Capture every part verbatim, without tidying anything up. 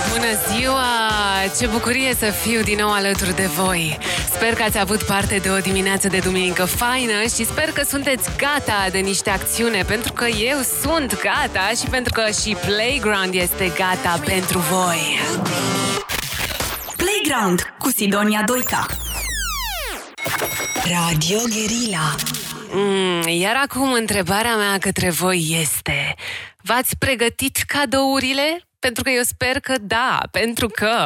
Bună ziua! Ce bucurie să fiu din nou alături de voi! Sper că ați avut parte de o dimineață de duminică faină și sper că sunteți gata de niște acțiune, pentru că eu sunt gata și pentru că și Playground este gata pentru voi. Playground cu Sidonia Doica. Radio Guerilla. Mm, iar acum întrebarea mea către voi este: v-ați pregătit cadourile? Pentru că eu sper că da, pentru că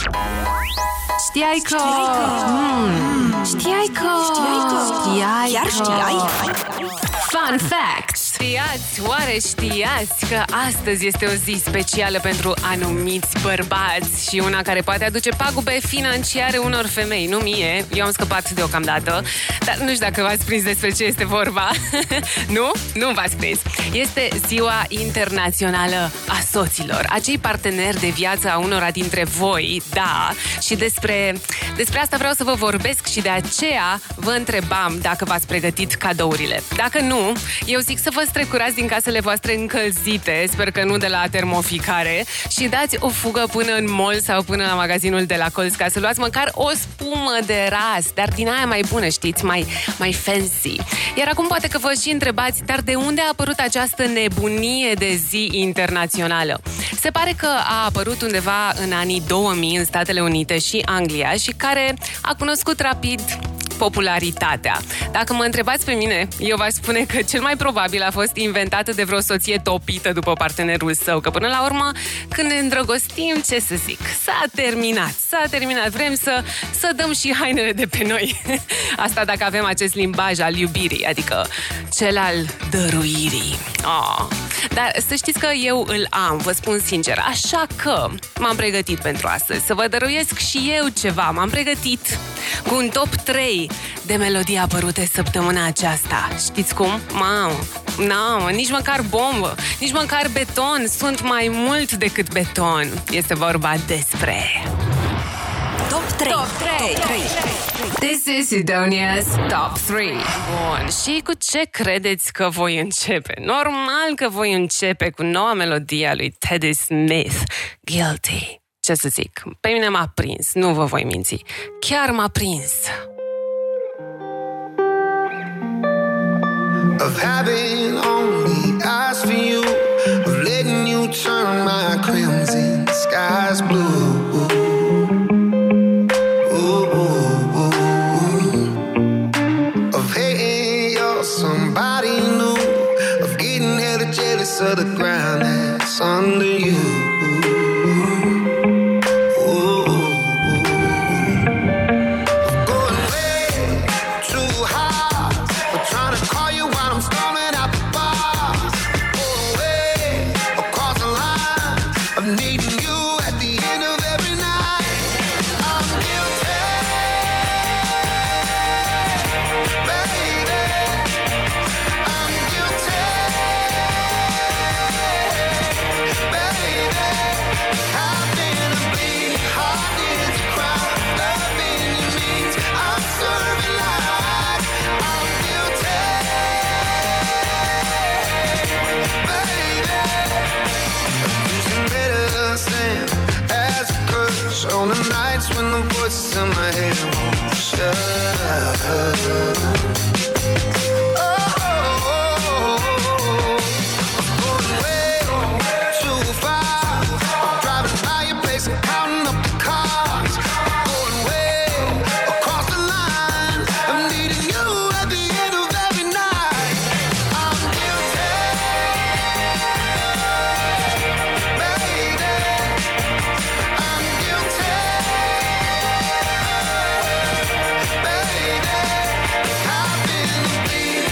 Știai că Știai că mm, Știai că Știai Chiar știai? Fun fact! Știați, oare știați că astăzi este o zi specială pentru anumiți bărbați și una care poate aduce pagube financiare unor femei, nu mie, eu am scăpat deocamdată, dar nu știu dacă v-ați prins despre ce este vorba. Nu? Nu v-ați prins. Este Ziua Internațională a Soților, acei parteneri de viață a unora dintre voi, da, și despre, despre asta vreau să vă vorbesc și de aceea vă întrebam dacă v-ați pregătit cadourile. Dacă nu, eu zic să vă strecurați din casele voastre încălzite, sper că nu de la termoficare, și dați o fugă până în mall sau până la magazinul de la colț ca să luați măcar o spumă de ras, dar din aia mai bună, știți, mai, mai fancy. Iar acum poate că vă și întrebați, dar de unde a apărut această nebunie de zi internațională? Se pare că a apărut undeva în anii două mii în Statele Unite și Anglia și care a cunoscut rapid popularitatea. Dacă mă întrebați pe mine, eu v-aș spune că cel mai probabil a fost inventată de vreo soție topită după partenerul său, că până la urmă, când ne îndrăgostim, ce să zic, s-a terminat, s-a terminat, vrem să, să dăm și hainele de pe noi. Asta dacă avem acest limbaj al iubirii, adică cel al dăruirii. Oh. Dar să știți că eu îl am, vă spun sincer, așa că m-am pregătit pentru astăzi, să vă dăruiesc și eu ceva. M-am pregătit cu un top trei de melodii apărute săptămâna aceasta. Știți cum? Mamă, n-am, nici măcar bombă, nici măcar beton, sunt mai mult decât beton. Este vorba despre Top trei. Top trei. Top trei. This is Sidonia's Top trei. Bun, și cu ce credeți că voi începe? Normal că voi începe cu noua melodie a lui Teddy Smith, Guilty. Ce să zic, pe mine m-a prins, nu vă voi minți. Chiar m-a prins. Of having only eyes for you, of letting you turn my crimson skies blue. Somebody new, of getting hella jealous of the ground that's under you. Ooh. I'm going way too hard, I'm trying to call you while I'm storming out the bars. Going way across the line of needing you at the end of every night. I'm guilty, baby. On the nights when the voices in my head won't shut up. I've been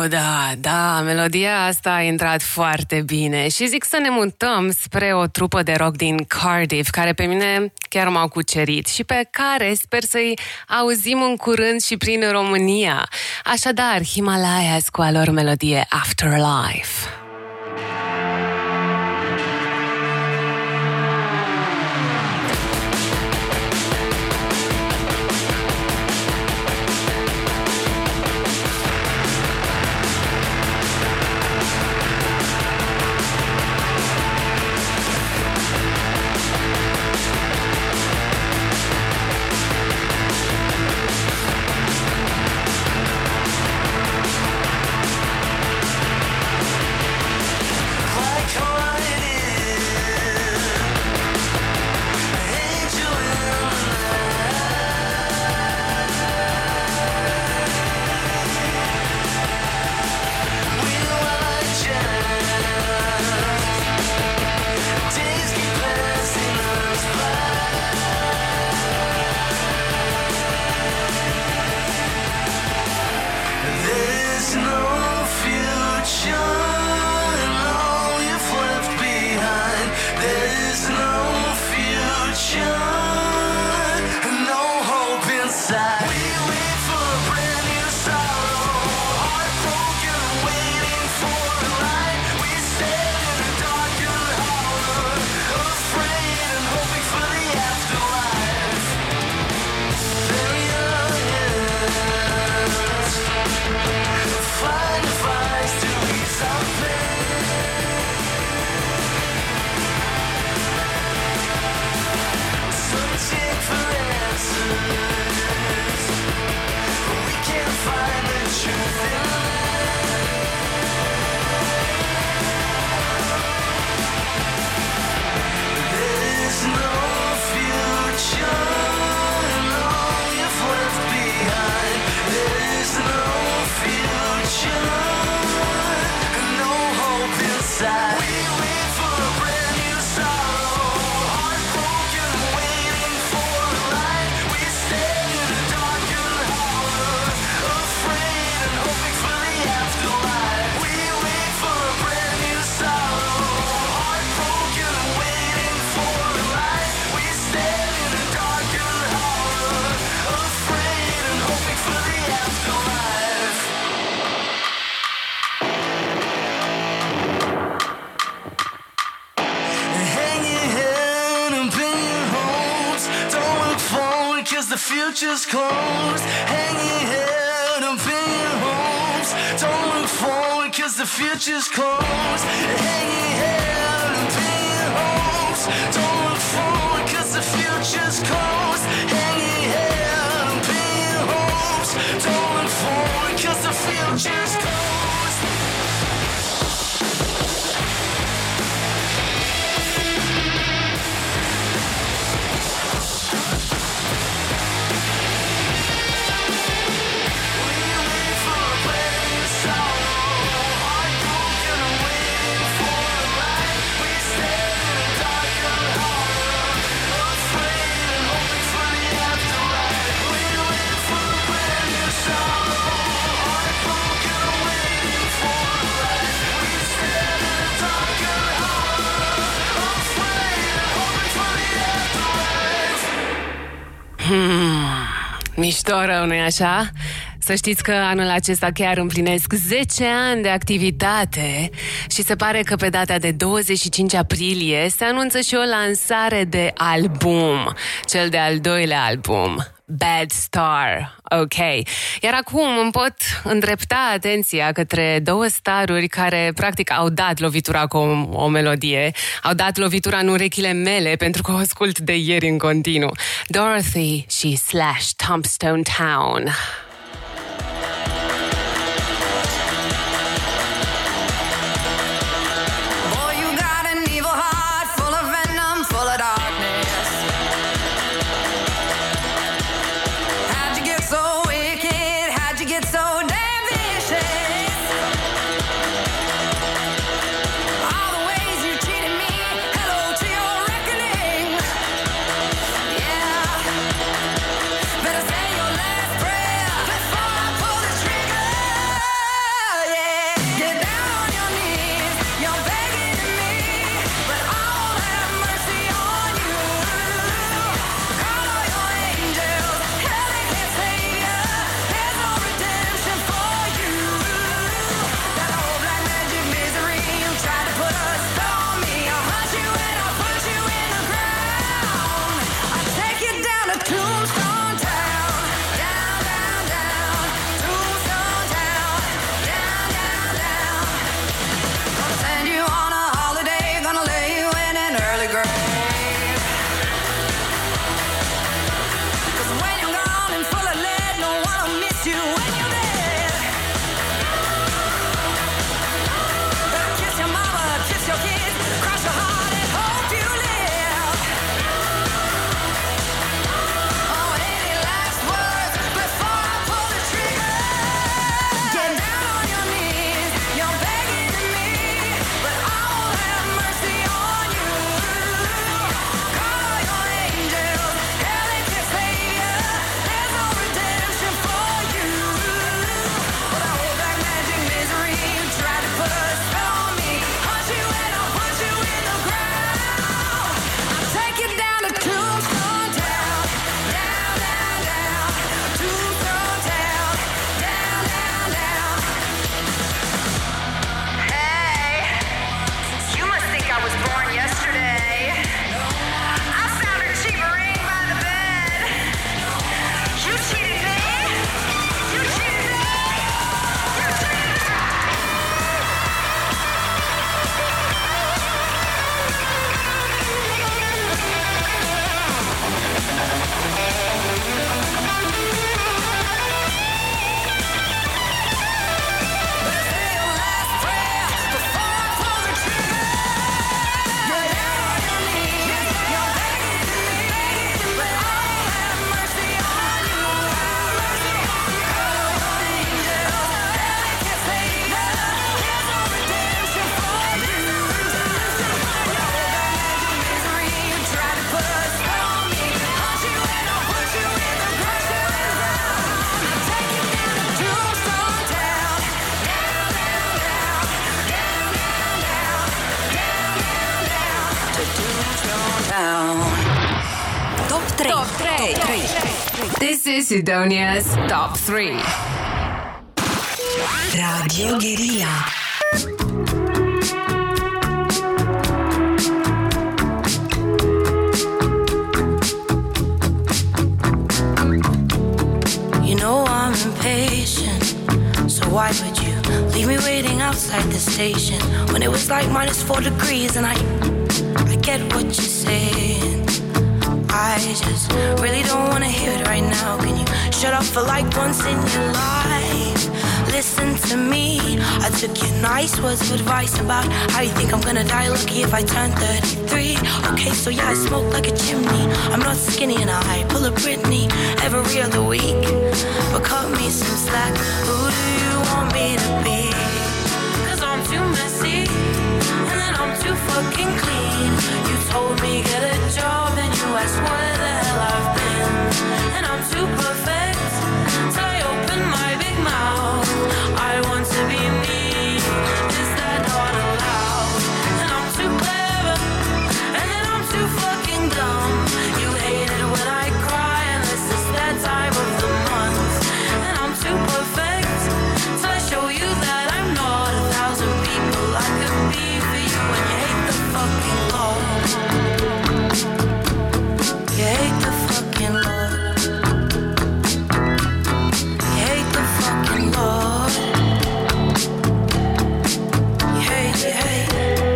da, da, melodia asta a intrat foarte bine și zic să ne mutăm spre o trupă de rock din Cardiff, care pe mine chiar m-au cucerit și pe care sper să-i auzim în curând și prin România. Așadar, Himalayas cu a lor melodie Afterlife. Future's closed, hang your head up in your hopes. Don't look forward cause the future's closed. Hang your head up in your hopes. Don't look forward cause the future's closed. Hang your head up in your hopes. Don't look forward cause the future's closed. Hmm, mișto rău, nu-i așa? Să știți că anul acesta chiar împlinesc zece ani de activitate și se pare că pe data de douăzeci și cinci aprilie se anunță și o lansare de album, cel de-al doilea album, Bad Star, ok. Iar acum îmi pot îndrepta atenția către două staruri care practic au dat lovitura cu o, o melodie, au dat lovitura în urechile mele pentru că o ascult de ieri în continuu. Dorothy și Slash Tombstone Town. Better say your last prayer. down. Top trei. Top trei. Top trei. This is Sidonia's Top three. Radio Guerilla. You know I'm impatient, so why would you leave me waiting outside the station when it was like minus four degrees? And I, I get what you're saying. I just really don't wanna hear it right now. Can you shut up for like once in your life? Listen to me. I took your nice words of advice about how you think I'm gonna die lucky if I turn thirty-three. Okay, so yeah, I smoke like a chimney. I'm not skinny and I pull a Britney every other week. But cut me some slack. Who do you want me to be? Cause I'm too messy and then I'm too fucking clean. You told me get a job and you asked where the hell I've been. And I'm too perfect till I open my big mouth. I want to be me. Is that not allowed? And I'm too clever and then I'm too fucking dumb. You hate it when I cry unless it's that time of the month. And I'm too perfect till I show you that I'm not a thousand people I could be for you. And you hate the fucking Lord. You hate the fucking Lord. You hate the fucking Lord. You hate, you hate.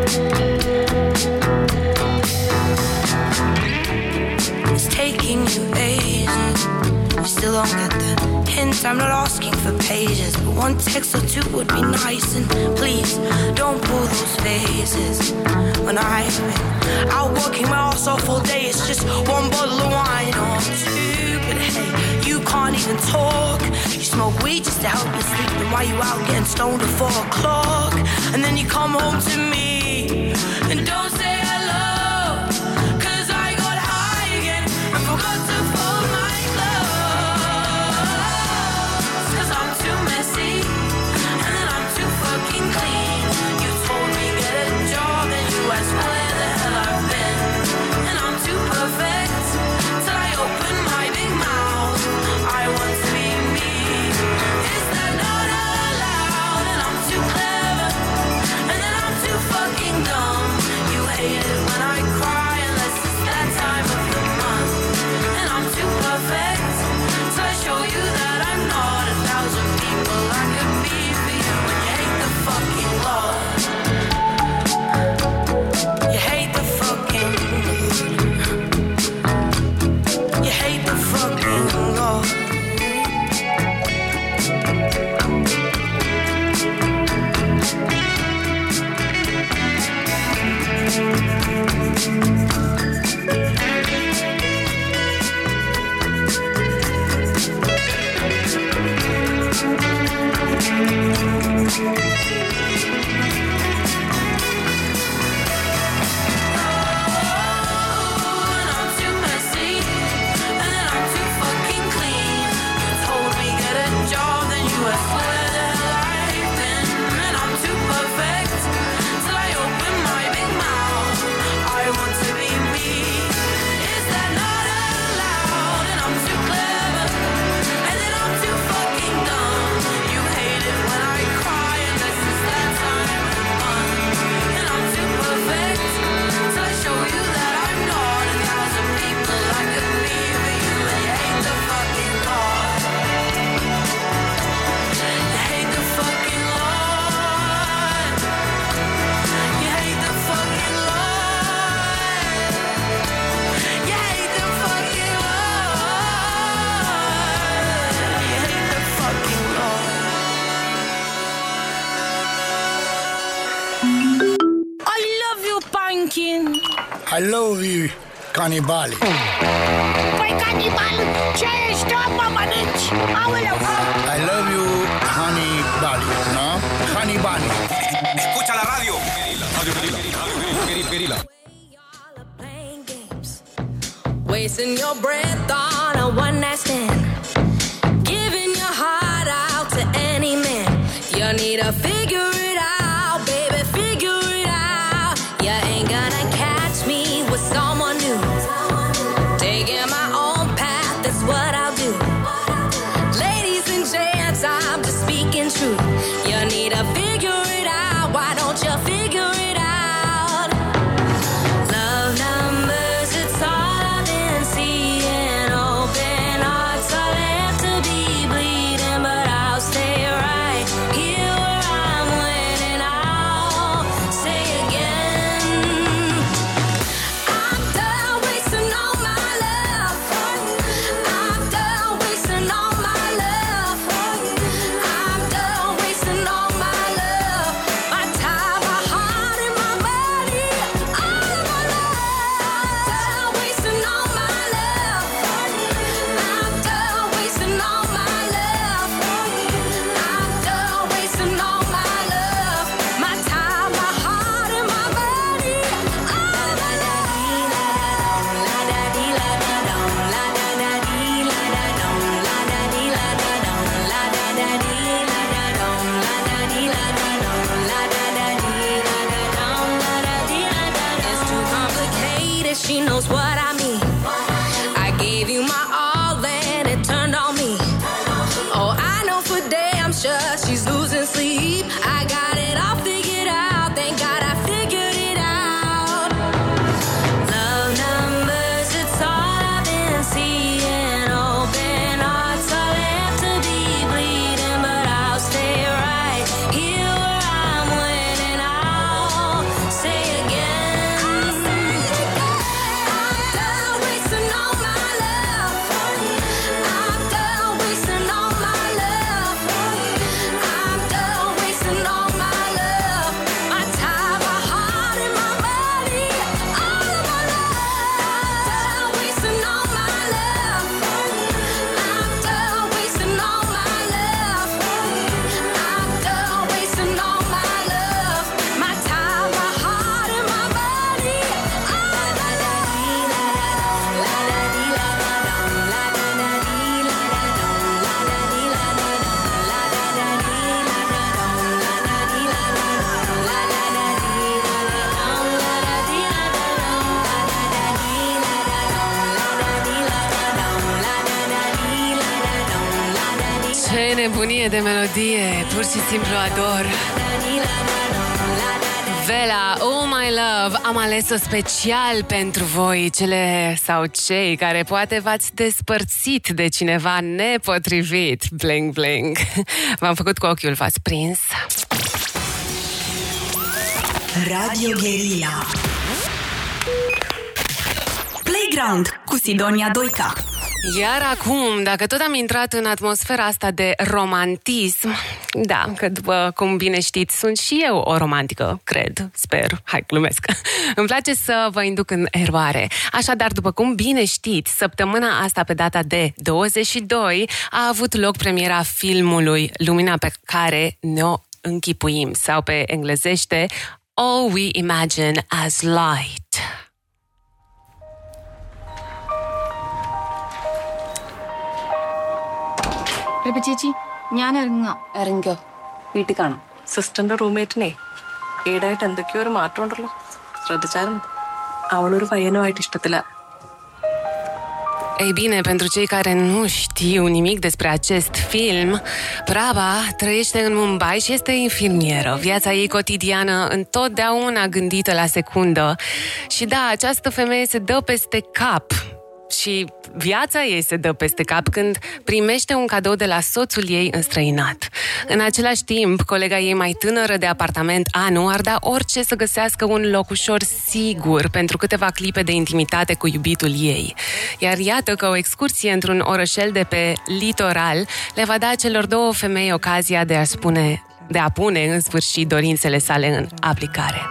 It's taking you ages. You still don't get the hint. I'm not asking for pages, but one text or two would be nice. And please don't pull those faces. When I've been out working my ass off all day, it's just one bottle of wine or two. But hey, you can't even talk. You smoke weed just to help you sleep. And why you out getting stoned at four o'clock? And then you come home to me and don't say hello. Cause I got high again and forgot to fold my clothes. Cause I'm too messy and then I'm too fucking clean. You told me get a job and you asked where the hell I've been. And I'm too perfect till I open my big mouth. I want to be me. Is that not allowed? And I'm too clever and then I'm too fucking dumb. You hate it when I cry unless it's that time of the month. And I'm too perfect till I show you that I'm not a thousand people I could be for you. And you hate the fucking Lord. You hate the fucking You hate the fucking Lord. And I'm too messy and then I'm too fucking clean. You told me get a job, then you asked where the hell I've been. And I'm too perfect till I open my big mouth. I want to be me. Is that not allowed? And I'm too clever and then I'm too fucking dumb. You hate it when I cry unless it's that time of the month. And I'm too perfect till I show you that I'm not a thousand people I could be for you. And you hate the fucking Lord. You hate the fucking Lord. You hate the fucking Lord. You hate the fucking Lord. You hate the fucking Lord. I love you, pumpkin. I love you, canibali. Păi, canibal, ce ești, mă mănânci? Aoleu! I love you, honey bunny, no? Honey bunny. Escucha la radio. Radio Guerilla. Radio Guerilla. Wasting your breath on a one night stand, giving your heart out to any man. You need to figure it out, baby, figure it out. You ain't gonna catch me with someone new. Taking my own path, that's what I'll do. Ladies and gents, I'm just speaking truth. You need to figure it out, why don't you figure it out? Love numbers, it's all I've been seeing. Open hearts are left to be bleeding, but I'll stay right here where I'm winning. I'll say again, I'm done wasting all my love. I'm done wasting all my love. I'm done wasting all my love. My time, my heart, and my money, all of my love. Done wasting all my love. I'm done wasting all my love. I'm done wasting all my love. My time, my heart, and my money, all of my love. La da dee la da dum, la da da dee la da dum, la da dee la da dum, la da da dee la da dum, la da dee la da dum, la da da dee la da dum, la da dee la da dum. It's too complicated, she knows what I mean. I gave you my all, then it turned on me. Oh, I know for damn sure she's losing sleep. I got it all figured out, thank God I figured it out. Love numbers, it's all I've been seeing. Open hearts are left to be bleeding, but I'll stay right here where I'm winning. I'll say again, I'm done wasting all my love. I'm done wasting all my love. I'm done wasting all my love. My time, my heart, and my money, all of my love. Done wasting all my love. I'm done wasting all my love. I'm done wasting all my love. My time, my heart, and my money, all of my love. La da dee la da dum, la da da dee la da dum, la da dee la da dum, la da da dee la da dum, la da dee la da dum, la da da dee la da dum, la da dee la da dum, la da da dee la da dum, la da dee la da dum, la da da dee la da dum, la da dee. Ce nebunie de melodie, pur și simplu ador. Vela, Oh My Love, am ales-o special pentru voi, cele sau cei care poate v-ați despărțit de cineva nepotrivit. Bling, bling. V-am făcut cu ochiul, v-ați prins? Radio Guerilla. Playground cu Sidonia Doica. Iar acum, dacă tot am intrat în atmosfera asta de romantism, da, că după cum bine știți, sunt și eu o romantică, cred, sper, hai, glumesc. Îmi place să vă induc în eroare. Așadar, după cum bine știți, săptămâna asta, pe data de douăzeci și doi, a avut loc premiera filmului Lumina pe care ne-o închipuim, sau pe englezește All We Imagine as Light. ചേച്ചി ഞാൻ ഇറങ്ങാം. ഇറങ്ങിക്കോ, വീട്ടിൽ കാണും. സിസ്റ്ററിന്റെ റൂംമേറ്റിനെ ഈടായിട്ട് എന്തൊക്കെയോ ഒരു മാറ്റം ഉണ്ടല്ലോ, ശ്രദ്ധിച്ചാലും അവളൊരു പയ്യനുമായിട്ട് ഇഷ്ടത്തില്ല. Ei bine, pentru cei care nu știu nimic despre acest film, Prabha trăiește în Mumbai și este infirmieră. Viața ei cotidiană întotdeauna gândită la secundă. Și da, această femeie se dă peste cap. Și viața ei se dă peste cap când primește un cadou de la soțul ei înstrăinat. În același timp, colega ei mai tânără de apartament, Anu, ar da orice să găsească un locușor sigur pentru câteva clipe de intimitate cu iubitul ei. Iar iată că o excursie într-un orășel de pe litoral le va da celor două femei ocazia de a spune, de a pune în sfârșit dorințele sale în aplicare.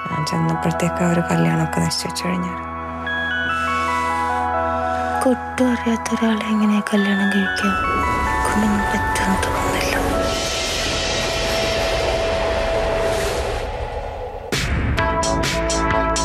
ഒട്ടും അറിയാത്ത ഒരാളെ എങ്ങനെ കല്യാണം കഴിക്കാം കൊണ്ടൊന്നും പറ്റുമെന്ന് തോന്നുന്നില്ല.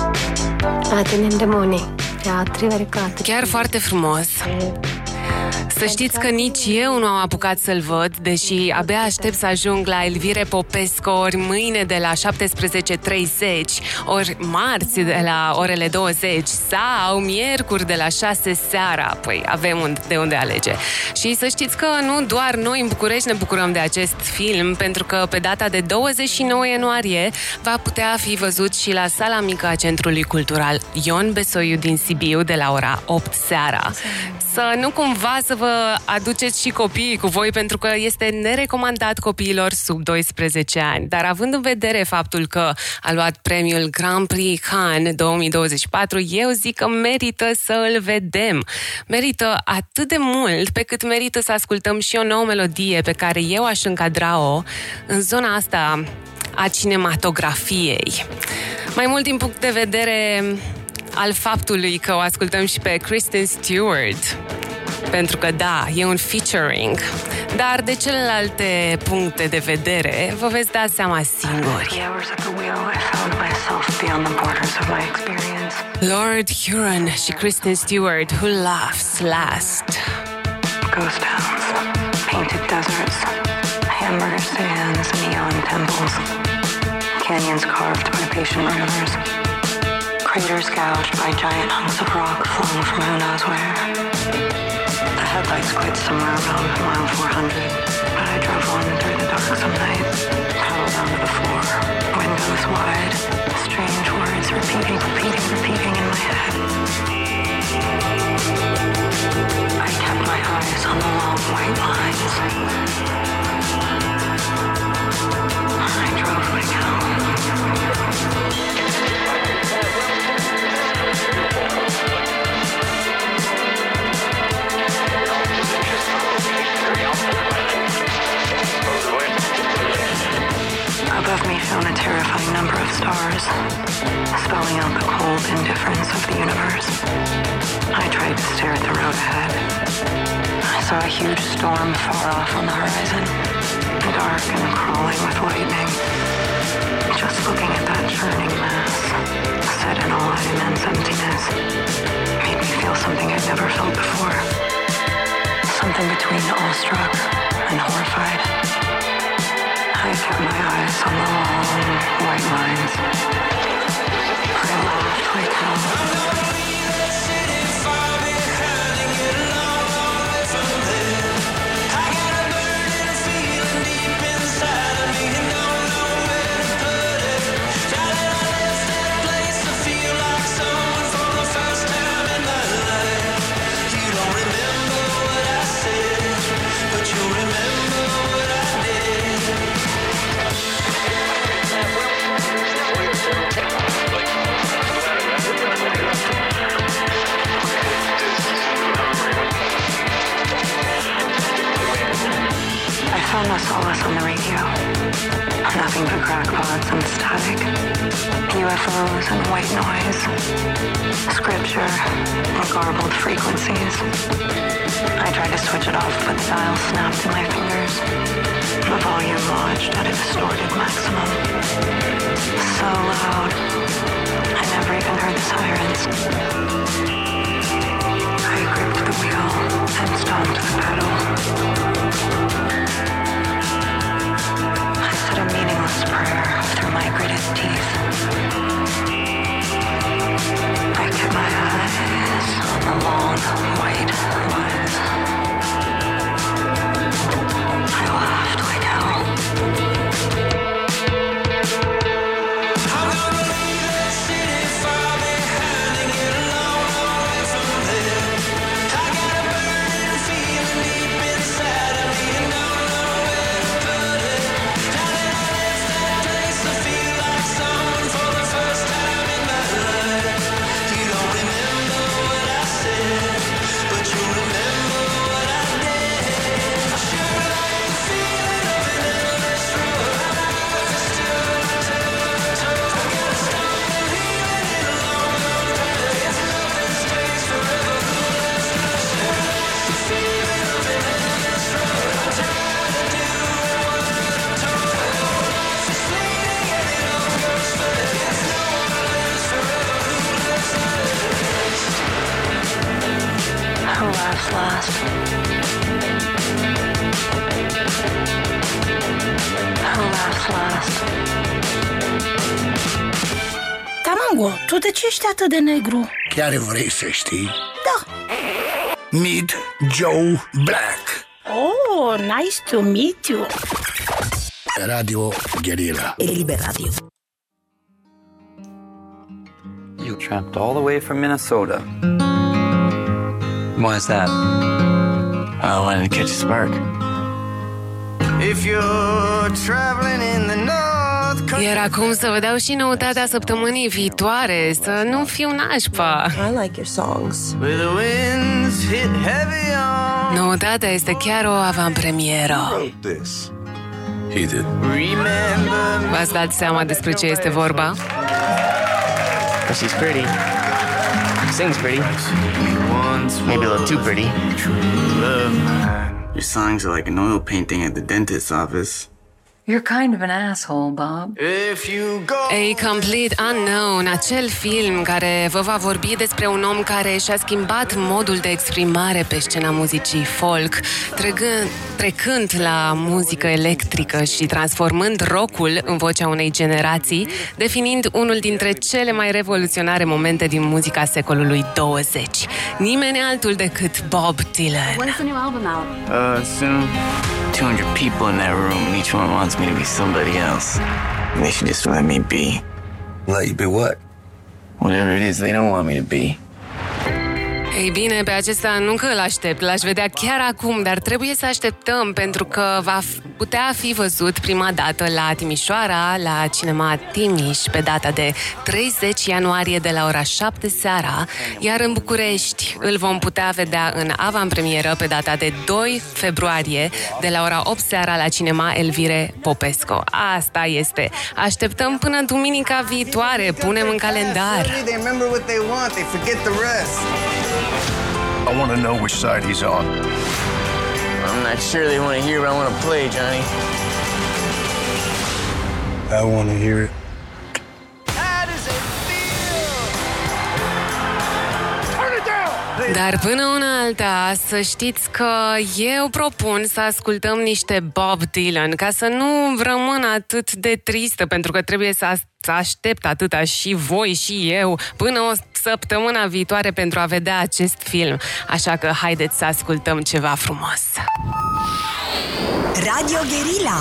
അതിനെന്റെ മോനെ രാത്രി വരെ കാത്തു. Chiar foarte frumos. Să știți că nici eu nu am apucat să-l văd, deși abia aștept să ajung la Elvire Popescu ori mâine de la șaptesprezece treizeci, ori marți de la orele douăzeci sau miercuri de la șase seara. Păi avem de unde alege. Și să știți că nu doar noi în București ne bucurăm de acest film, pentru că pe data de douăzeci și nouă ianuarie va putea fi văzut și la Sala Mică a Centrului Cultural Ion Besoiu din Sibiu de la ora opt seara. Să nu cumva să vă aduceți și copiii cu voi, pentru că este nerecomandat copiilor sub doisprezece ani. Dar având în vedere faptul că a luat premiul Grand Prix Cannes două mii douăzeci și patru, eu zic că merită să îl vedem. Merită atât de mult pe cât merită să ascultăm și o nouă melodie pe care eu aș încadra-o în zona asta a cinematografiei. Mai mult din punct de vedere al faptului că o ascultăm și pe Kristen Stewart, pentru că da, e un featuring, dar de celelalte puncte de vedere vă veți da seama singuri. Lord Huron și Kristen Stewart, Who Laughs Last. Ghost towns, painted deserts, hamburger stands, neon temples, canyons carved by patient rivers, craters gouged by giant hunks of rock flung from who knows where. The headlights quit somewhere around mile four hundred, but I drove on through the dark some night, pedal down to the floor, windows wide, strange words repeating, repeating, repeating in my head. I kept my eyes on the long white lines. I drove like hell. Above me shone a terrifying number of stars, spelling out the cold indifference of the universe. I tried to stare at the road ahead. I saw a huge storm far off on the horizon, dark and crawling with lightning. Just looking at that churning mass, set in all immense emptiness, made me feel something I'd never felt before. Something between awestruck and horrified. I kept my eyes on the long white lines. I laughed like hell. I found no solace on the radio. Nothing but crackpots and static, U F Os and white noise, scripture and garbled frequencies. I tried to switch it off, but the dial snapped in my fingers. The volume lodged at a distorted maximum. So loud, I never even heard the sirens. I gripped the wheel and stomped the pedal. I said a meaningless prayer through my gritted teeth. I kept my eyes on the long white lines. I laughed like hell. I'm gonna leave that city far behind and get a long way from there. I got a burning feeling deep inside of me and don't know where to put it. Now that I left that place, I feel like someone for the first time in my life. You don't remember what I said, but you remember what I did. I sure like the feeling of an endless road. I like what you still I gotta stop believing in a long, long time. It's nothing stays forever. I sure like the feeling of an endless road. I'm tired of doing what I'm told. Life is fleeting and it all goes fast. It's no one lives forever. Who lives last? Who laughs last? Tamango, tu de ce ești atât de negru? Chiar vrei să știi? Da. Meet Joe Black. Oh, nice to meet you. Radio Guerilla. Eliber Radio. You tramped all the way from Minnesota. Why is that? I wanted to catch a spark. If you're traveling in the north. Iar acum să vă dau și noutatea săptămânii viitoare, să nu fiu nașpa. I like your songs. Where the winds hit heavy on. Noutatea este chiar o avantpremieră. He did. V-ați dat seama despre ce este vorba? She's pretty. Sings pretty. Maybe a little too pretty. Your songs are like an oil painting at the dentist's office. You're kind of an asshole, Bob. If you go... A Complete Unknown, acel film care vă va vorbi despre un om care și-a schimbat modul de exprimare pe scena muzicii folk, trecând, trecând la muzică electrică și transformând rock-ul în vocea unei generații, definind unul dintre cele mai revoluționare momente din muzica secolului douăzeci. Nimeni altul decât Bob Dylan. When's the new album out? Uh, soon. two hundred people in that room, and each one wants me to be somebody else. And they should just let me be. Let you be what? Whatever it is they don't want me to be. Ei bine, pe acesta nu că îl aștept, l-aș vedea chiar acum, dar trebuie să așteptăm pentru că va putea fi văzut prima dată la Timișoara, la Cinema Timiș, pe data de treizeci ianuarie de la ora șapte seara, iar în București îl vom putea vedea în avantpremieră pe data de doi februarie de la ora opt seara la Cinema Elvire Popescu. Asta este. Așteptăm până duminica viitoare, punem în calendar. I want to know which side he's on. I'm not sure they want to hear what I want to play, Johnny. I want to hear it. Dar până una alta, să știți că eu propun să ascultăm niște Bob Dylan, ca să nu rămân atât de tristă, pentru că trebuie să, să aștept atâta și voi și eu până o săptămână viitoare pentru a vedea acest film. Așa că haideți să ascultăm ceva frumos. Radio Guerilla.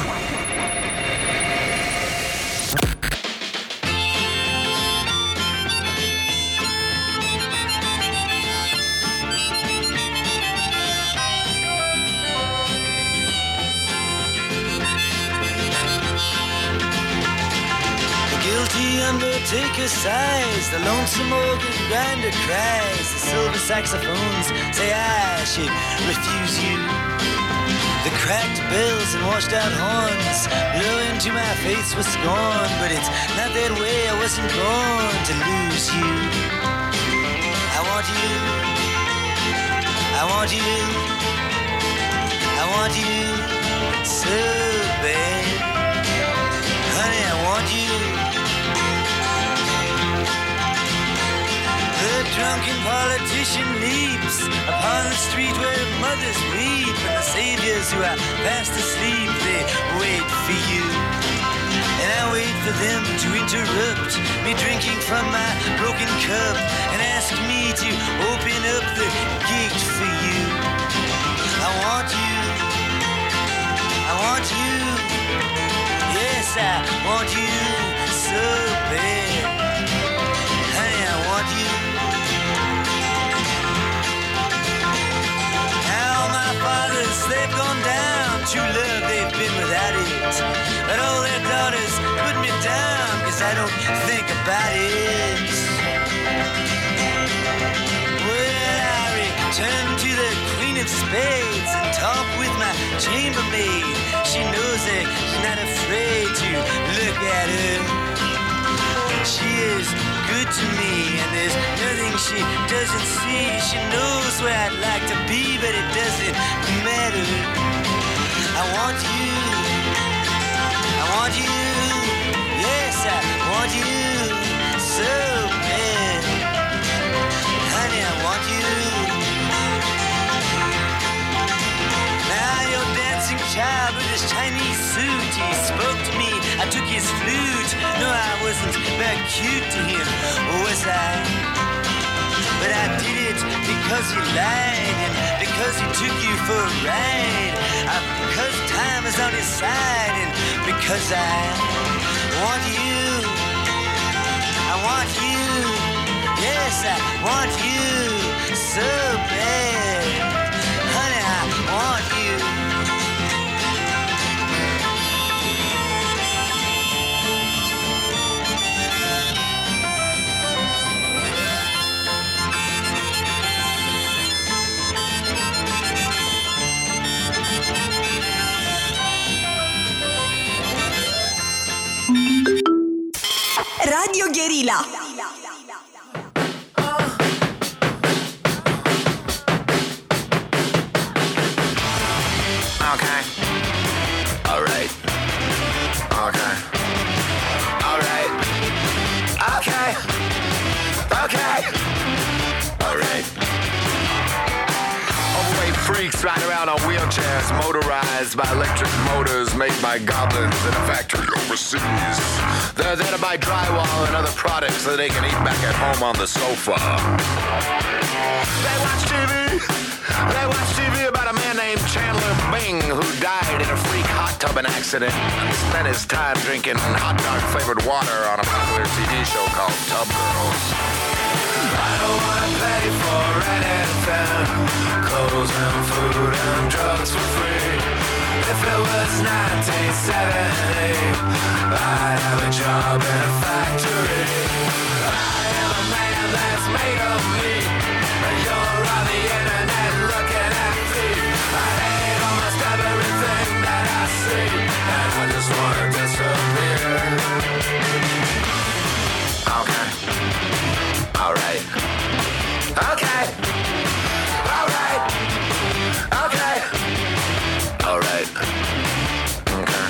Guilty undertaker sighs, the lonesome organ grinder cries, the silver saxophones say I should refuse you. The cracked bells and washed out horns blow into my face with scorn, but it's not that way, I wasn't born to lose you. I want you, I want you, I want you so bad. Honey, I want you. The drunken politician leaps upon the street where mothers weep, and the saviors who are fast asleep, they wait for you. And I wait for them to interrupt me drinking from my broken cup and ask me to open up the gate for you. I want you, I want you, yes, I want you so bad. Honey, I want you. Fathers, they've gone down, true love, they've been without it. But all their daughters put me down, cause I don't think about it. Well, I return to the Queen of Spades and talk with my chambermaid. She knows that she's not afraid to look at her. She is good to me, and there's nothing she doesn't see. She knows where I'd like to be, but it doesn't matter. I want you, I want you, yes, I want you so bad. Honey, I want you. Now suit. He spoke to me, I took his flute. No, I wasn't very cute to him, was I? But I did it because he lied, and because he took you for a ride, uh, because time is on his side, and because I want you, I want you, yes, I want you so bad, honey, I want you. Radio Guerilla. Okay. All right. Okay. All right. Okay. Okay. All right. Overweight freaks riding around on wheelchairs motorized by electric motors made by goblins in a factory overseas. They're there to buy drywall and other products so they can eat back at home on the sofa. They watch T V. They watch T V about a man named Chandler Bing who died in a freak hot tubbing accident and spent his time drinking hot dog flavored water on a popular T V show called Tub Girls. I don't wanna pay for anything, clothes and food and drugs for free. If it was nineteen seventy, I'd have a job in a factory. I am a man that's made of me. You're on the internet looking at me. I hate almost everything that I see, and I just wanna disappear. Okay. All right. Okay. All right. Okay. All right. Okay.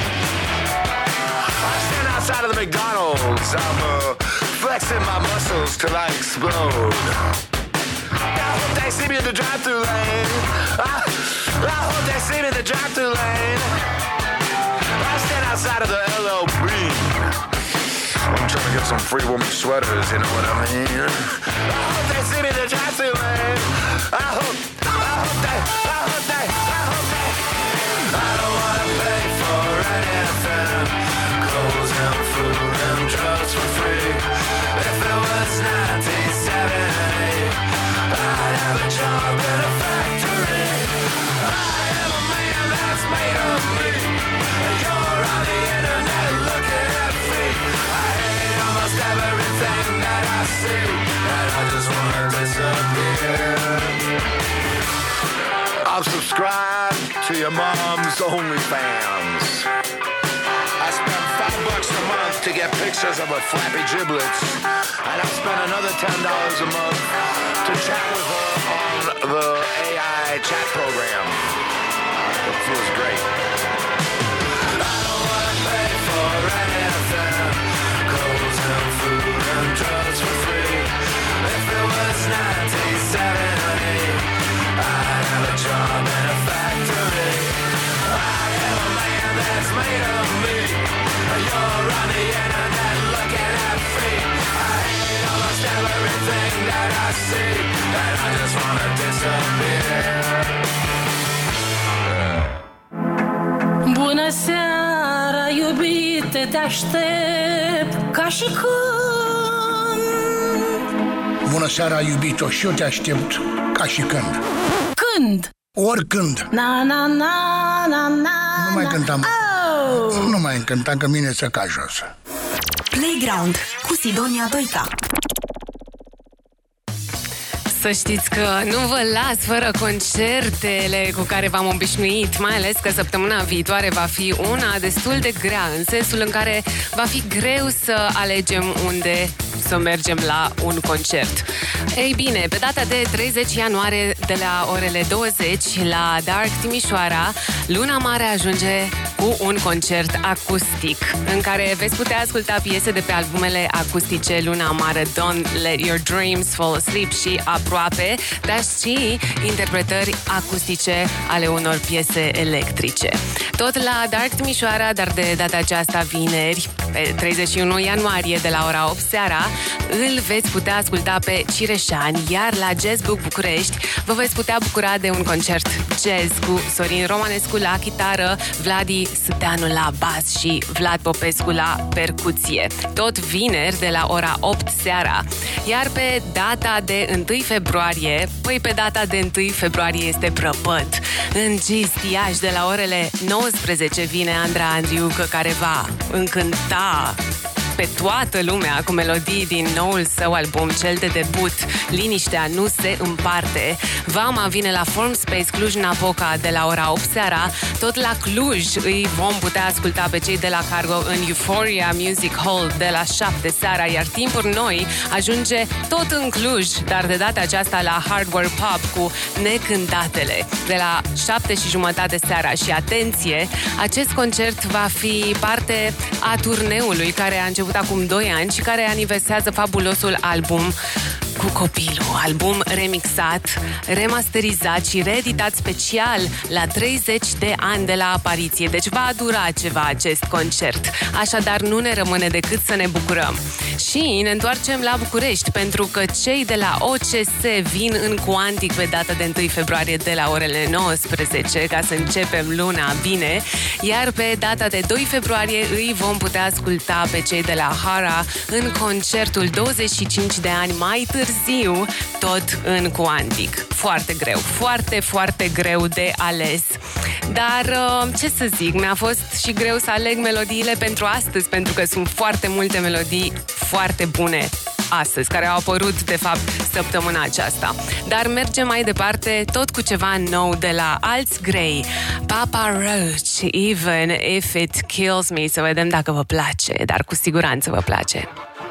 I stand outside of the McDonald's. I'm uh, flexing my muscles till I explode. I hope they see me in the drive-thru lane. I, I hope they see me in the drive-thru lane. I stand outside of the L L Bean. I'm trying to get some free woman sweaters, you know what I mean? I hope they see me in the drive-thru lane. I hope, I hope they, I hope they, I hope they. I don't wanna pay for anything, clothes and food and drugs for free. If it was nineteen seventy, I'd have a job in a factory. I am a man that's made of me. You're on the internet looking at me. I hate almost everything that I see, and I just wanna disappear. I'm subscribed to your mom's OnlyFans. I spend five bucks a month to get pictures of her flappy giblets, and I spend another ten dollars a month to chat with her on the A I chat program. It feels great. I don't wanna pay for anything, clothes and food and drugs for free. If it was nineteen seventy, I'd have a job in a factory. I am a man that's made of me. You're on the internet looking at me. I hate almost everything that I see, and I just wanna disappear. Bună seara, iubite, te aștept ca și când. Bună seara, iubito, și eu te aștept ca și când. Când? Oricând. Na, na, na, na, na. Nu mai cântam. Oh. Nu mai cântam, că mine să ca jos. Playground cu Sidonia Doica. Să știți că nu vă las fără concertele cu care v-am obișnuit, mai ales că săptămâna viitoare va fi una destul de grea, în sensul în care va fi greu să alegem unde să mergem la un concert. Ei bine, pe data de treizeci ianuarie de la orele douăzeci la Dark Timișoara, Luna Mare ajunge cu cu un concert acustic în care veți putea asculta piese de pe albumele acustice Luna Amară, Don't Let Your Dreams Fall Asleep și Aproape, dar și interpretări acustice ale unor piese electrice. Tot la Dark Timișoara, dar de data aceasta vineri, pe treizeci și unu ianuarie de la ora opt seara, îl veți putea asculta pe Cireșani, iar la Jazz Book București vă veți putea bucura de un concert jazz cu Sorin Romanescu la chitară, Vladi Săteanu la bas și Vlad Popescu la percuție. Tot vineri de la ora opt seara. Iar pe data de întâi februarie, păi pe data de întâi februarie este prăpăd. În Gistiaș de la orele nouăsprezece vine Andra Andriucă, care va încânta pe toată lumea cu melodii din noul său album, cel de debut, Liniștea nu se împarte. Vama vine la Form Space Cluj-Napoca de la ora opt seara. Tot la Cluj îi vom putea asculta pe cei de la Cargo în Euphoria Music Hall de la șapte seara, iar Timpuri Noi ajunge tot în Cluj, dar de data aceasta la Hardware Pub cu Necântatele de la șapte și jumătate seara. Și atenție, acest concert va fi parte a turneului care a început acum doi ani și care aniversează fabulosul album Cu Copilul, album remixat, remasterizat și reeditat special la treizeci de ani de la apariție. Deci va dura ceva acest concert. Așadar, nu ne rămâne decât să ne bucurăm. Și ne întoarcem la București, pentru că cei de la O C S vin în Cuantic pe data de întâi februarie de la orele nouăsprezece, ca să începem luna bine, iar pe data de doi februarie îi vom putea asculta pe cei de la Hara în concertul douăzeci și cinci de ani mai târziu, tot în Cuantic. Foarte greu, foarte, foarte greu de ales. Dar, ce să zic, mi-a fost și greu să aleg melodiile pentru astăzi, pentru că sunt foarte multe melodii foarte bune astăzi, care au apărut, de fapt, săptămâna aceasta. Dar mergem mai departe, tot cu ceva nou de la alți grei. Papa Roach, Even If It Kills Me. Să vedem dacă vă place, dar cu siguranță vă place.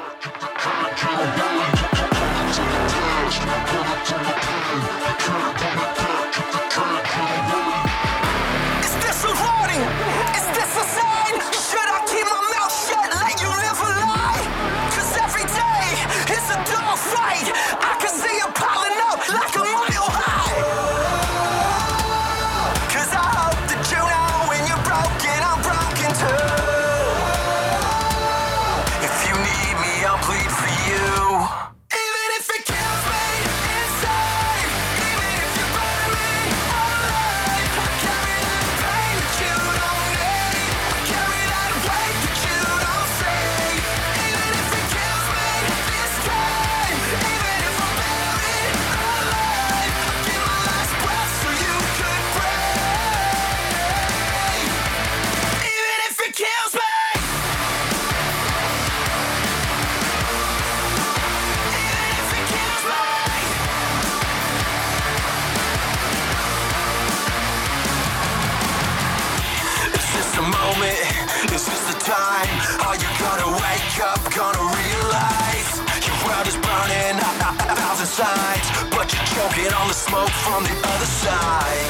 Sides, but you're choking on the smoke from the other side.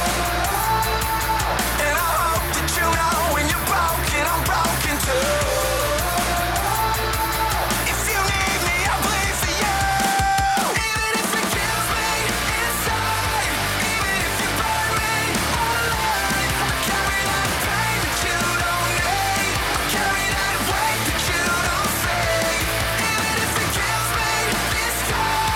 And I hope that you know when you're broken, I'm broken too. If you need me, I'll bleed for you. Even if it kills me inside, even if you burn me alive, I carry that pain that you don't need. I carry that weight that you don't see. Even if it kills me this time.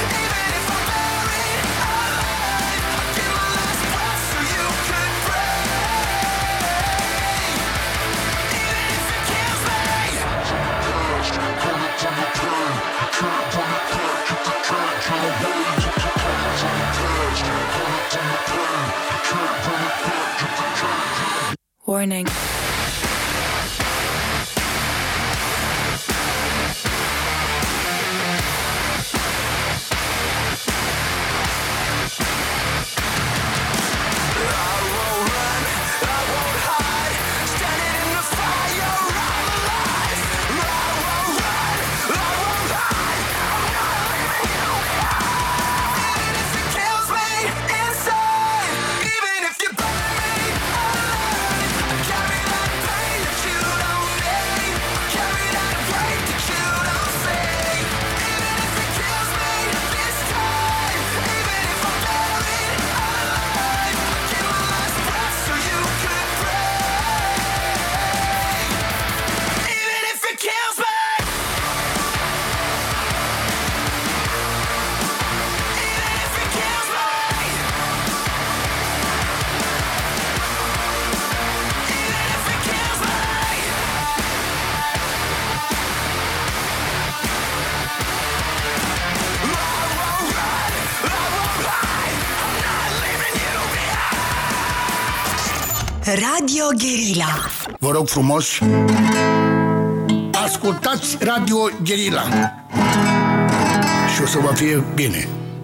Warning. Even if you burn me alive, I carry Radio Guerilla. Vă rog frumos, ascultați Radio Guerilla și o să vă fie bine.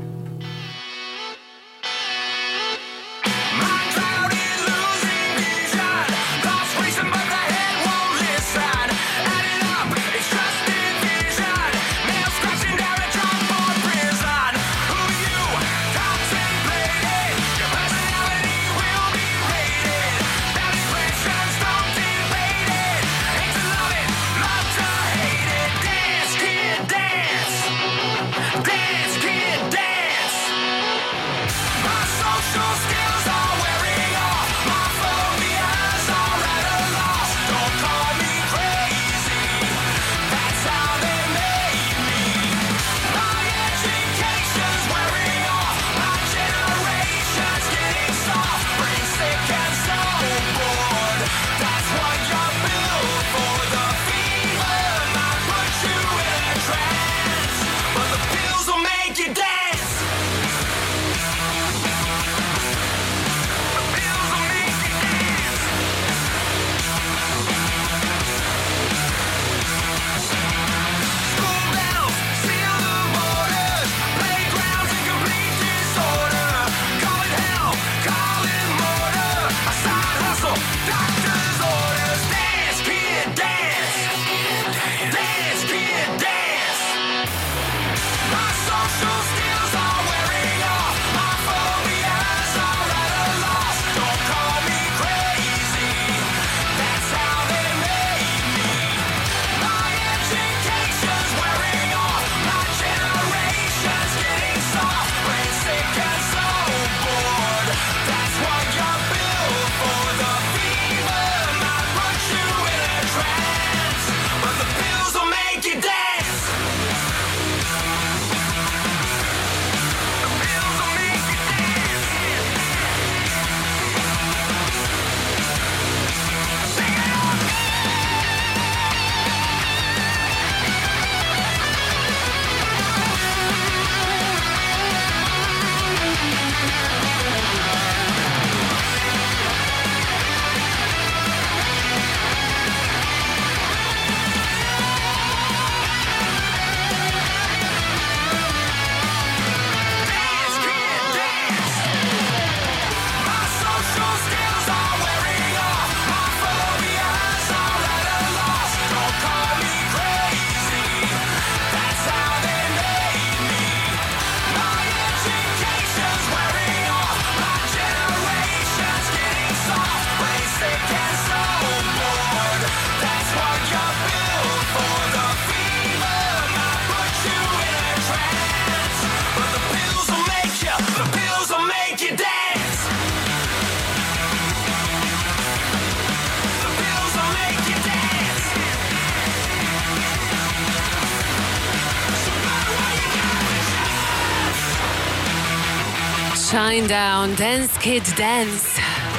Shine down, dance kid dance.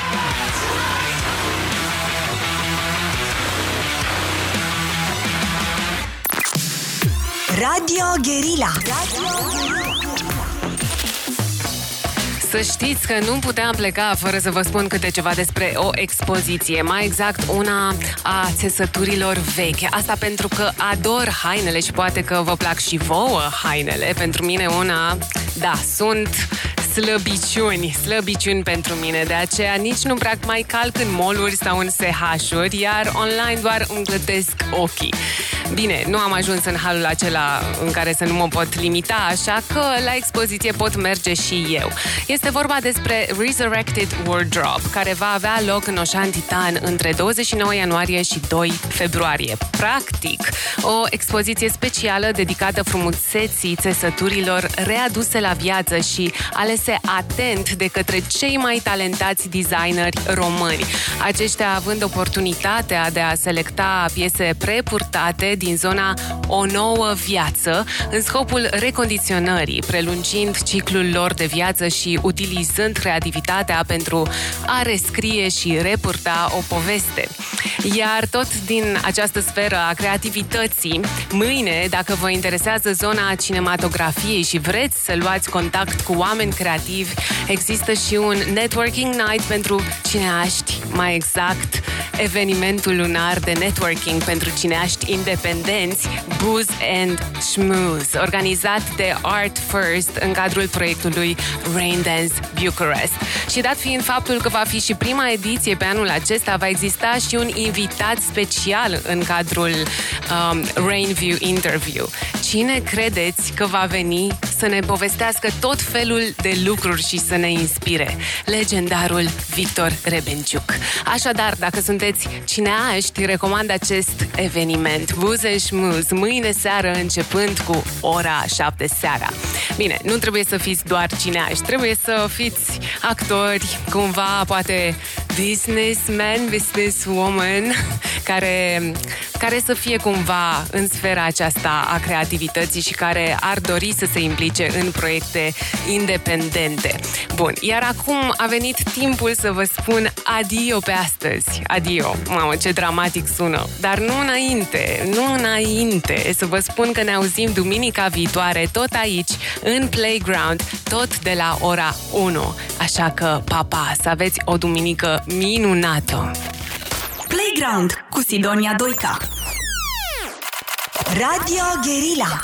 Radio Guerilla. Să știți că nu puteam pleca fără să vă spun câte ceva despre o expoziție, mai exact una a țesăturilor vechi. Asta pentru că ador hainele și poate că vă plac și vouă hainele. Pentru mine una, da, sunt slăbiciuni, slăbiciuni pentru mine. De aceea nici nu prea mai calc în mall-uri sau în S H-uri, iar online doar îmi clătesc ochii. Bine, nu am ajuns în halul acela în care să nu mă pot limita, așa că la expoziție pot merge și eu. Este vorba despre Resurrected Wardrobe, care va avea loc în Oșan Titan între douăzeci și nouă ianuarie și doi februarie. Practic, o expoziție specială dedicată frumuseții țesăturilor readuse la viață și alese atent de către cei mai talentați designeri români. Aceștia având oportunitatea de a selecta piese prepurtate din zona O Nouă Viață în scopul recondiționării, prelungind ciclul lor de viață și utilizând creativitatea pentru a rescrie și repurta o poveste. Iar tot din această sferă a creativității, mâine, dacă vă interesează zona cinematografiei și vreți să luați contact cu oameni creativi, există și un networking night pentru cineaști, mai exact, evenimentul lunar de networking pentru cineaști independenți, Booze and Schmooze, organizat de Art First în cadrul proiectului Raindance Bucharest. Și dat fiind faptul că va fi și prima ediție pe anul acesta, va exista și un invitat special în cadrul um, Rainview Interview. Cine credeți că va veni să ne povestească tot felul de lucruri și să ne inspire? Legendarul Victor Rebenciuc. Așadar, dacă sunteți cineaști, recomand acest eveniment, Booze and Schmooze, mâine seară începând cu ora șapte seara. Bine, nu trebuie să fiți doar cineaști, trebuie să fiți actori, cumva, poate businessman, businesswoman, care, care să fie cumva în sfera aceasta a creativității și care ar dori să se implice în proiecte independente. Bun, iar acum a venit timpul să vă spun adio pe astăzi. Adio. Mamă, ce dramatic sună. Dar nu înainte, nu înainte să vă spun că ne auzim duminica viitoare, tot aici, în Playground, tot de la ora unu. Așa că, papa, să aveți o duminică minunată! Playground cu Sidonia Doica. Radio Guerilla.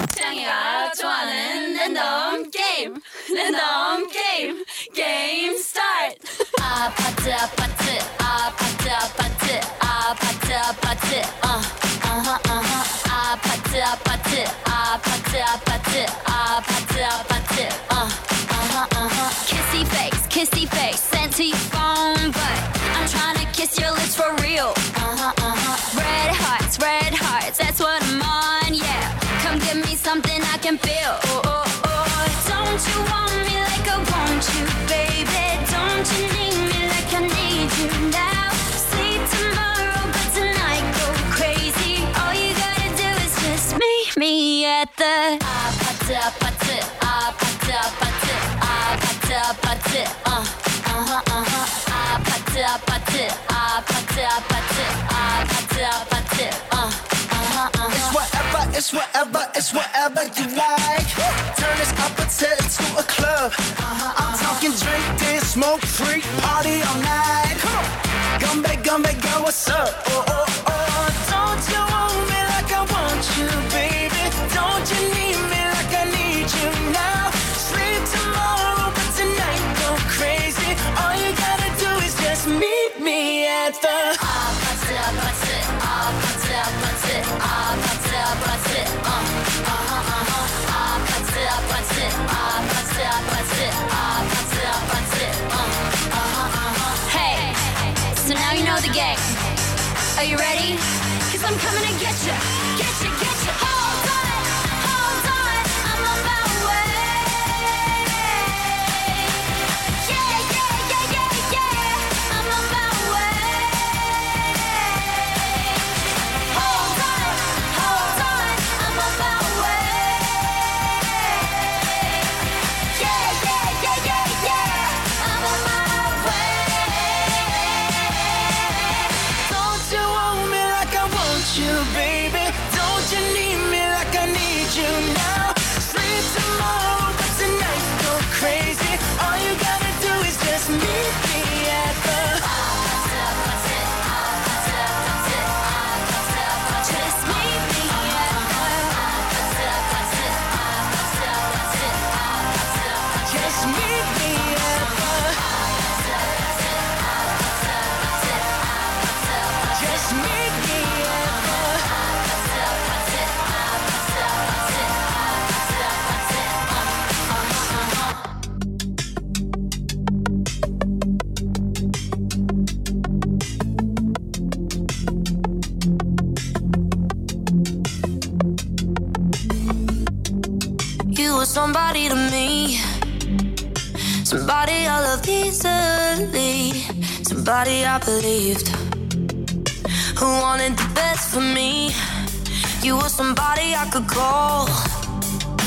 Game, game, game start. Ah, pata, pata, ah, pata, pata, ah, pata, pata, uh, uh-huh, uh-huh. Ah, pata, pata, ah, pata, pata, ah, pata, pata, uh, uh-huh, uh-huh. Kissy face, kissy face, sent to your phone, but I'm trying to kiss your lips for real. Uh-huh, uh-huh. Red hearts, red hearts, that's what I'm on, yeah. Come give me something I can feel. Oh, oh, oh. Don't you want me like I want you, baby? Don't you need me like I need you now? Sleep tomorrow, but tonight go crazy. All you gotta do is just meet me at the ah pata pata ah pata pata ah pata pata uh uh-huh uh-huh ah pata pata ah pata pata ah pata pata uh uh-huh uh-huh. It's whatever, it's whatever, it's whatever you like. Turn this up until it's to a club. Uh-huh, I'm talking drink, dance, smoke, freak, party all night. Come on, Gumbe, Gumbe, girl, what's up? Oh, oh, oh, don't you want me like I want you, baby? Don't you need me like I need you now? Sleep tomorrow, but tonight go crazy. All you gotta do is just meet me at the ah pata pata ah pata pata ah pata pata uh uh-huh uh-huh ah pata pata ah pata pata ah pata pata uh uh-huh uh-huh. Hey, so now you know the game. Are you ready? 'Cause I'm coming to get you, get you, get you. Hold on, hold on, I'm on my way. Yeah, yeah, yeah, yeah, yeah, I'm on my way. Hold on, hold on, I'm on my way. Yeah, yeah, yeah, yeah, yeah, I'm on my way. Don't you want me like I want you, baby? Don't you need me like I need you now? Sleep tomorrow, but tonight go crazy. All you gotta do is just meet me at the Just meet me at Just meet me at the Just meet me at the You were somebody to me, somebody I loved easily, somebody I believed, who wanted the best for me. You were somebody I could call,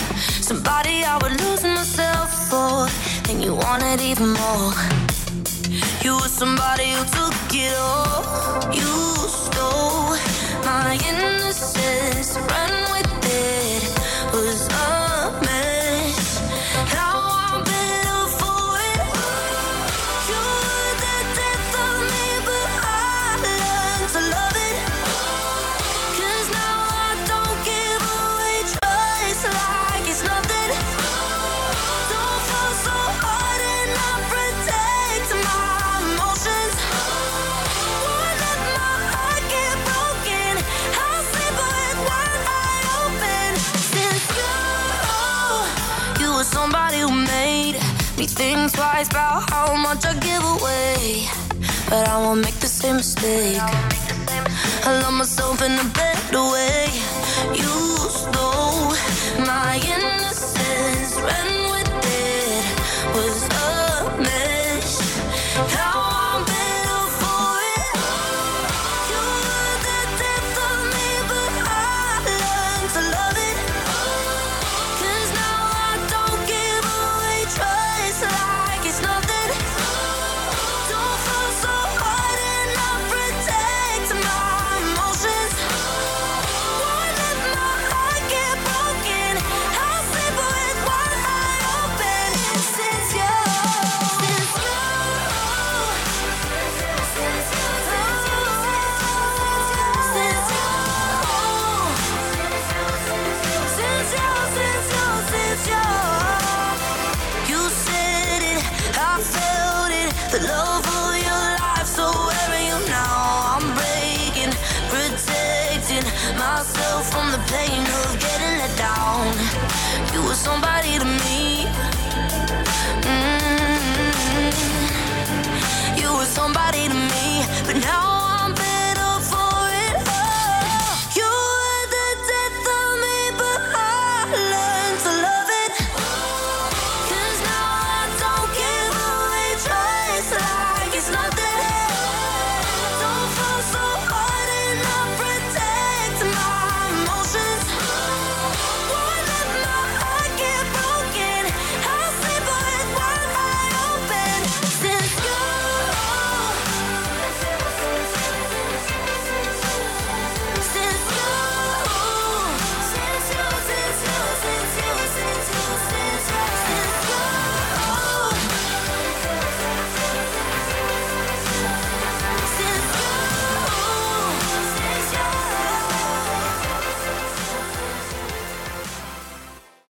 somebody I would lose myself for, and you wanted even more. You were somebody who took it all. You stole my innocence, ran with it, was a mess. Now I'm better for it. You were the death of me, but I learned to love it. 'Cause now I don't give away trust like it's nothing. Don't fall so hard and I protect my emotions. Won't let my heart get broken. I'll sleep with one eye open. Since you, you were somebody who made me think twice about how much I give away. But I won't make the same mistake. I love myself in a better way. You stole my innocence, ran with it, was a mess. Now I'm better for it. You were the death of me, but I learned to love it. 'Cause now I don't give away trust like it's nothing. Don't fall so hard and I protect my emotions. Won't let my heart get broken. I'll sleep with one eye open. Since you, since you, since you, since you, since you, since you, since you, you said it, I felt it, the love of your life. So where are you now? I'm breaking, protecting myself from the pain of getting let down. You were somebody